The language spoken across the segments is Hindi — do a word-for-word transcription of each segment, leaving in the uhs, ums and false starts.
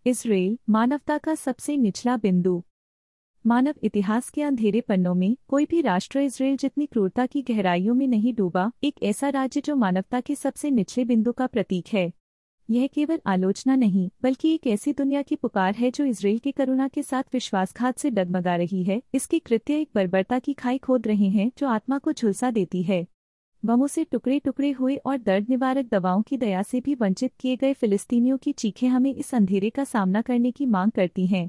इजराइल, मानवता का सबसे निचला बिंदु। मानव इतिहास के अंधेरे पन्नों में कोई भी राष्ट्र इजराइल जितनी क्रूरता की गहराइयों में नहीं डूबा, एक ऐसा राज्य जो मानवता के सबसे निचले बिंदु का प्रतीक है। यह केवल आलोचना नहीं, बल्कि एक ऐसी दुनिया की पुकार है जो इजराइल की करुणा के साथ विश्वासघात से डगमगा रही है। इसके कृत्य एक बर्बरता की खाई खोद रहे हैं जो आत्मा को झुलसा देती है। बमों से टुकड़े टुकड़े हुए और दर्द निवारक दवाओं की दया से भी वंचित किए गए फिलिस्तीनियों की चीखें हमें इस अंधेरे का सामना करने की मांग करती हैं।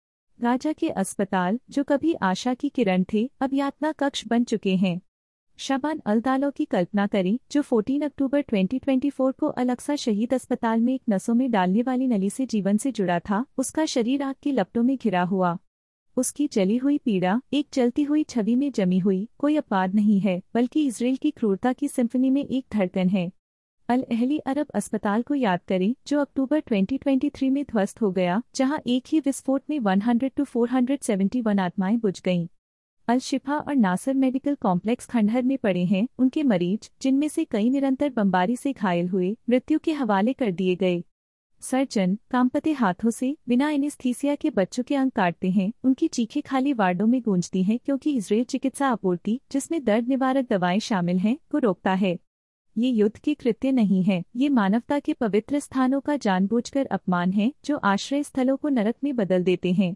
गाजा के अस्पताल, जो कभी आशा की किरण थे, अब यातना कक्ष बन चुके हैं। शाबान अल-दालो की कल्पना करें, जो चौदह अक्टूबर दो हज़ार चौबीस को अल-अक्सा शहीद अस्पताल में एक नसों में डालने वाली नली से जीवन से जुड़ा था। उसका शरीर आग की लपटों में घिरा हुआ। उसकी जली हुई पीड़ा एक जलती हुई छवि में जमी हुई कोई अपवाद नहीं है, बल्कि इजराइल की क्रूरता की सिम्फनी में एक धड़कन है। अल अहली अरब अस्पताल को याद करें, जो अक्टूबर दो हज़ार तेईस में ध्वस्त हो गया, जहां एक ही विस्फोट में सौ टू चार सौ इकहत्तर आत्माएं बुझ गईं। अल शिफा और नासर मेडिकल कॉम्प्लेक्स खंडहर में पड़े हैं। उनके मरीज, जिनमें से कई निरंतर बमबारी से घायल हुए, मृत्यु के हवाले कर दिए गए। सर्जन कांपते हाथों से बिना एनेस्थीसिया के बच्चों के अंग काटते हैं। उनकी चीखें खाली वार्डों में गूंजती हैं, क्योंकि इजराइल चिकित्सा आपूर्ति, जिसमें दर्द निवारक दवाएं शामिल हैं, को रोकता है। ये युद्ध के कृत्य नहीं है, ये मानवता के पवित्र स्थानों का जानबूझकर अपमान है, जो आश्रय स्थलों को नरक में बदल देते हैं।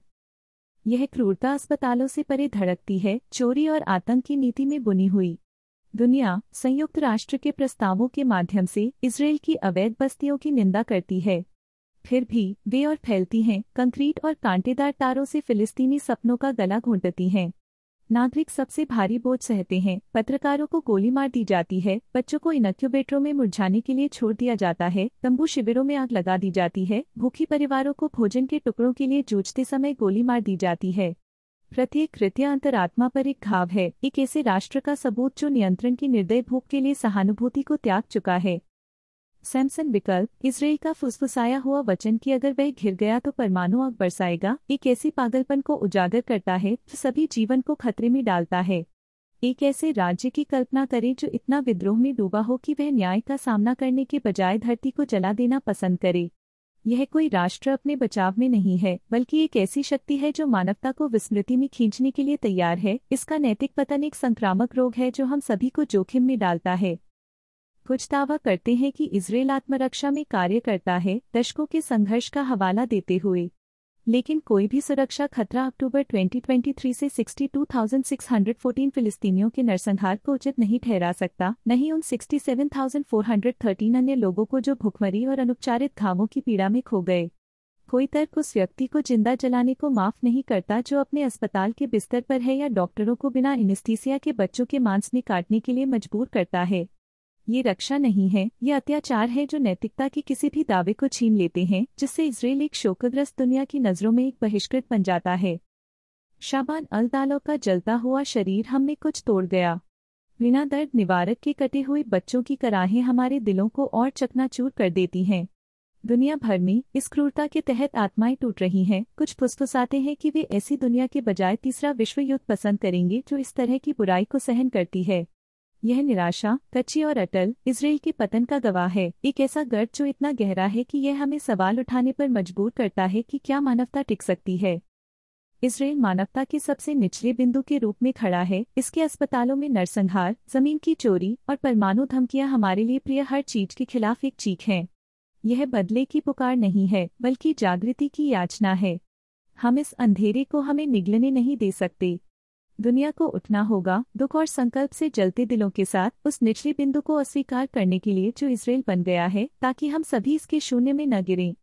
यह क्रूरता अस्पतालों से परे धड़कती है, चोरी और आतंक की नीति में बुनी हुई। दुनिया संयुक्त राष्ट्र के प्रस्तावों के माध्यम से इजराइल की अवैध बस्तियों की निंदा करती है। फिर भी वे और फैलती हैं, कंक्रीट और कांटेदार तारों से फिलिस्तीनी सपनों का गला घोंटती हैं। नागरिक सबसे भारी बोझ सहते हैं। पत्रकारों को गोली मार दी जाती है, बच्चों को इनक्यूबेटरों में मुरझाने के लिए छोड़ दिया जाता है, तंबू शिविरों में आग लगा दी जाती है, भूखी परिवारों को भोजन के टुकड़ों के लिए जूझते समय गोली मार दी जाती है। प्रत्येक कृत्य अंतरात्मा पर एक घाव है, एक ऐसे राष्ट्र का सबूत जो नियंत्रण की निर्दय भूख के लिए सहानुभूति को त्याग चुका है। सैमसन विकल्प, इजराइल का फुसफुसाया हुआ वचन कि अगर वह घिर गया तो परमाणु आग बरसाएगा, एक ऐसी पागलपन को उजागर करता है जो सभी जीवन को खतरे में डालता है। एक ऐसे राज्य की कल्पना करें जो इतना विद्रोह में डूबा हो कि वह न्याय का सामना करने के बजाय धरती को जला देना पसंद करे। यह कोई राष्ट्र अपने बचाव में नहीं है, बल्कि एक ऐसी शक्ति है जो मानवता को विस्मृति में खींचने के लिए तैयार है। इसका नैतिक पतन एक संक्रामक रोग है जो हम सभी को जोखिम में डालता है। कुछ दावा करते हैं कि इजराइल आत्मरक्षा में कार्य करता है, दशकों के संघर्ष का हवाला देते हुए। लेकिन कोई भी सुरक्षा खतरा अक्टूबर दो हज़ार तेईस से बासठ हज़ार छह सौ चौदह फिलिस्तीनियों के नरसंहार को उचित नहीं ठहरा सकता, नहीं उन सड़सठ हज़ार चार सौ तेरह अन्य लोगों को जो भुखमरी और अनुपचारित घावों की पीड़ा में खो गए। कोई तर्क उस व्यक्ति को जिंदा जलाने को माफ नहीं करता जो अपने अस्पताल के बिस्तर पर है, या डॉक्टरों को बिना एनेस्थीसिया के बच्चों के मांस में काटने के लिए मजबूर करता है। ये रक्षा नहीं है, ये अत्याचार है जो नैतिकता के किसी भी दावे को छीन लेते हैं, जिससे इजराइल एक शोकग्रस्त दुनिया की नजरों में एक बहिष्कृत बन जाता है। शाबान अल-दालो का जलता हुआ शरीर हम में कुछ तोड़ गया। बिना दर्द निवारक के कटे हुए बच्चों की कराहें हमारे दिलों को और चकनाचूर कर देती हैं। दुनिया भर में इस क्रूरता के तहत आत्माएं टूट रही हैं। कुछ फुसफुसाते हैं कि वे ऐसी दुनिया के बजाय तीसरा विश्व युद्ध पसंद करेंगे जो इस तरह की बुराई को सहन करती है। यह निराशा, कच्ची और अटल, इजराइल के पतन का गवाह है। एक ऐसा गर्त जो इतना गहरा है कि यह हमें सवाल उठाने पर मजबूर करता है कि क्या मानवता टिक सकती है। इजराइल मानवता के सबसे निचले बिंदु के रूप में खड़ा है। इसके अस्पतालों में नरसंहार, जमीन की चोरी और परमाणु धमकियां हमारे लिए प्रिय हर चीज के खिलाफ एक चीख है। यह बदले की पुकार नहीं है, बल्कि जागृति की याचना है। हम इस अंधेरे को हमें निगलने नहीं दे सकते। दुनिया को उठना होगा, दुख और संकल्प से जलते दिलों के साथ, उस निचले बिंदु को अस्वीकार करने के लिए जो इजराइल बन गया है, ताकि हम सभी इसके शून्य में न गिरें।